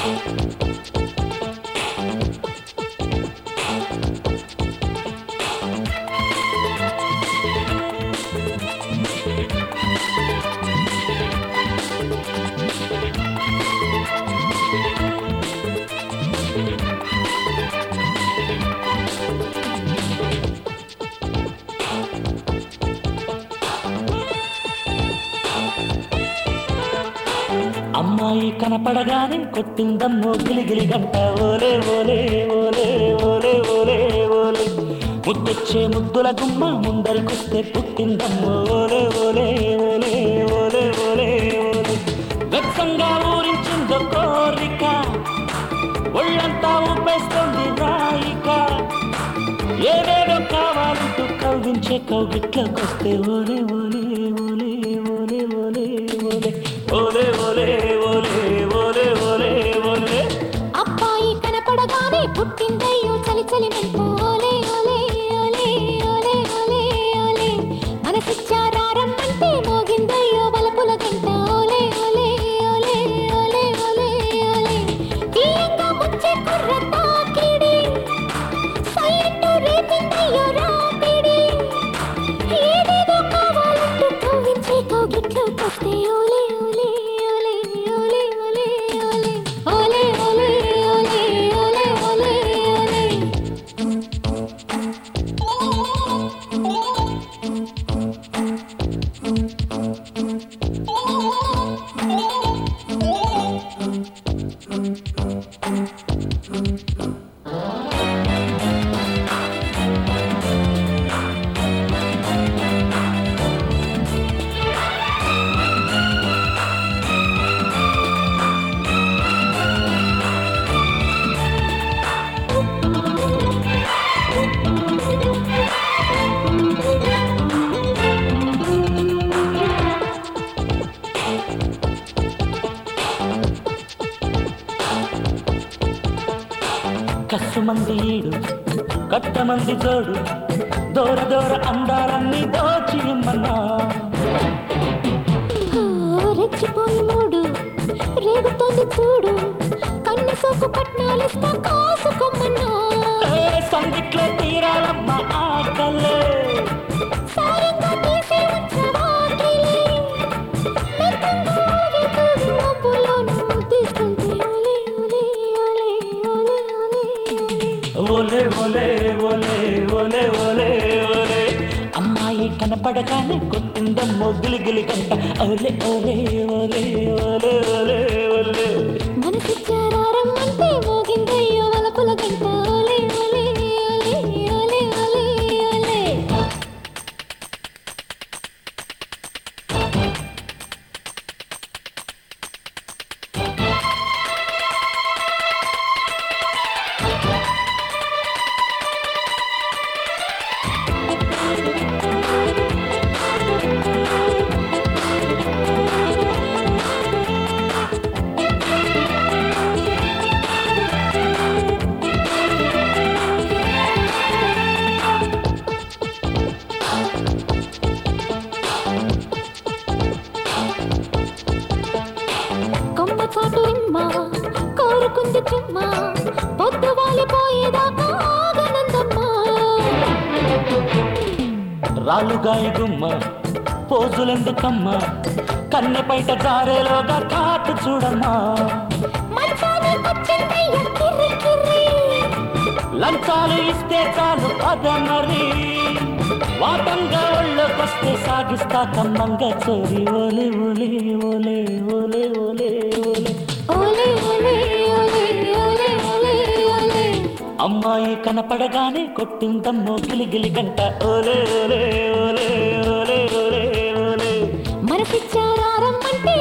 అమ్మాయి కనపడగానే కొట్టిందమ్మో గిలిగిలి గంట ఓలే ఓలే ఓలే ఓలే ఓలే ఓలే ముద్దొచ్చే ముద్దుల గుమ్మ ముందరికొస్తే పుట్టిందమ్మో ఓలే ఓలే ఓలే ఓలే ఓలే ఓలే వెచ్చంగా ఊరించిందో కోరిక ఒళ్ళంతా ఊపేస్తుంది రాయిక ఏదేదో కావాలంటూ కవ్వించే కౌగిట్లోకొస్తే ఓలే ఓలే ఓలే ఓలే ఓలే ఓలే ఓలే ఓలే ఓలే ఓలే ఓలే అబ్బాయి కనపడగానే పుట్టిందయ్యో చలి చలి మెల్పు ఓలే ఓలే ఓలే ఓలే ఓలే ఓలే మనసిచ్చారమ్మంటే మోగిందయ్యో బలపుల గంట ఓలే ఓలే ఓలే ఓలే ఓలే ఓలే తీయంగా ముచ్చే కుర్ర తాకిడి సైలెంట్ రేపిందయ్యో రాపిడి ఏదేదో కావాలంటూ కవ్వించే కౌగిట్లోకొస్తే ఓలే ఓలే ఓలే ఓలే ఓలే ఓలే ఓలే ఓలే ఓలే ఓలే ఓలే కస్సుమంది ఈడు కట్టమంది జోడు దూర దూర అందాలన్నీ దోచి ఇమ్మన్నా రెచ్చిపోయి మూడు రేగుతోంది చూడు కన్ను సోకు పట్నాలిస్తా కాసుకోమన్నా సందిట్లో తీరాలమ్మ ఆకలే సారంగా తీసి ఉంచవాకిలే మెత్తంగా ఊగిపోయి మబ్బులోను తీసుకుంటే ఓలే ఓలే ఓలే ఓలే ఓలే ఓలే ఓలే ఓలే ఓలే ఓలే అమ్మాయి కనపడగానే కొట్టిందమ్మో గిలిగిలి గంట ఓలే ఓలే ఓలే ఓలే ఓలే ఓలే మనసిచ్చారమ్మంటే మోగిందయ్యో వలపుల గంట ఓలే ఓలే ఓలే ఓలే ఓలే ఓలే కొమ్మ చాటు రిమ్మ కోరుకుంది చిమ్మ పొద్దు వాలిపోయేదాకా ఆగనందమ్మా రాలుగాయి గుమ్మ పోజులెందుకమ్మ కన్నె బయట జారేలోగా కాటు చూడమ్మా మంచానికొచ్చిందయ్య కిర్రి కిర్రి లంచాలు ఇస్తే చాలు పదమరి వాటంగా ఒళ్ళొకొస్తే సాగిస్తా కమ్మంగా చోరి ఓలే ఓలే ఓలే ఓలే ఓలే ఓలే ఓలే ఓలే ఓలే ఓలే ఓలే అమ్మాయి కనపడగానే కొట్టిందమ్మో గిలిగిలి గంట ఓలే ఓలే ఓలే ఓలే ఓలే ఓలే మనసిచ్చారమ్మంటే